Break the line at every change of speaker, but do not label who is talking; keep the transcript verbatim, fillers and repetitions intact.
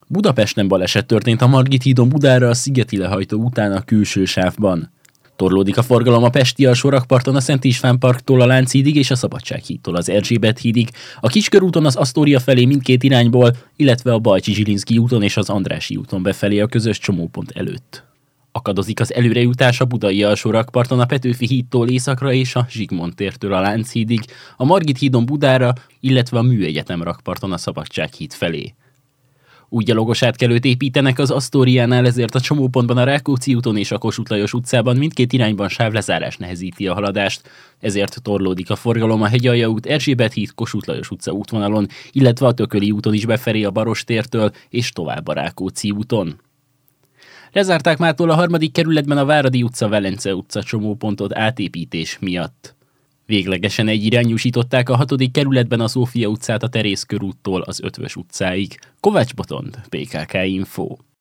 Budapesten baleset történt a Margit hídon Budára a Szigeti lehajtó után a külső sávban. Torlódik a forgalom a pesti alsó rakparton a Szent István parktól a Lánchídig és a Szabadsághídtól az Erzsébet hídig, a Kiskörúton az Asztória felé mindkét irányból, illetve a Bajcsy-Zsilinszky úton és az Andrássy úton befelé a közös csomópont előtt. Akadozik az előrejutás a budai alsó rakparton a Petőfi hídtól északra és a Zsigmond tértől a Lánchídig, a Margit hídon Budára, illetve a Műegyetem rakparton a Szabadsághíd felé. Új gyalogos átkelőt építenek az Asztóriánál, ezért a csomópontban a Rákóczi úton és a Kossuth Lajos utcában mindkét irányban sávlezárás nehezíti a haladást, ezért torlódik a forgalom a Hegyalja út, Erzsébet híd, Kossuth Lajos utca útvonalon, illetve a Tököli úton is befelé a Barostértől és tovább a Rákóczi úton. Lezárták mától a harmadik kerületben a Váradi utca, Velence utca csomópontot átépítés miatt. Véglegesen egyirányúsították a hatodik kerületben a Szófia utcát a Terész körúttól az Ötvös utcáig. Kovács Botond, pé ká ká Info.